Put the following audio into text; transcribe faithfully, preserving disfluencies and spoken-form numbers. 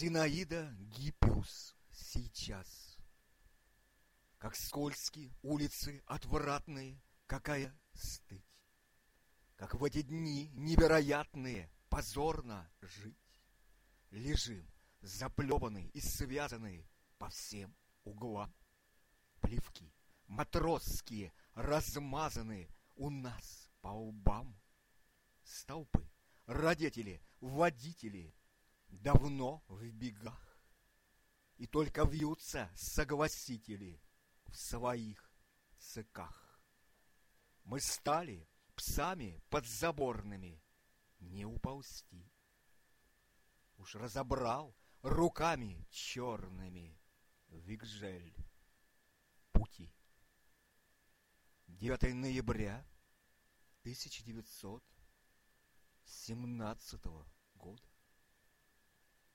Зинаида Гиппиус сейчас. Как скользкие улицы отвратные, какая стыть. Как в эти дни невероятные позорно жить. Лежим, заплеванные и связанные по всем углам. Плевки матросские размазанные у нас по лбам. Столпы, родители, водители давно в бегах. И только вьются согласители в своих цыках. Мы стали псами подзаборными, не уползти. Уж разобрал руками черными Вигжель пути. девятого ноября тысяча девятьсот семнадцатого года.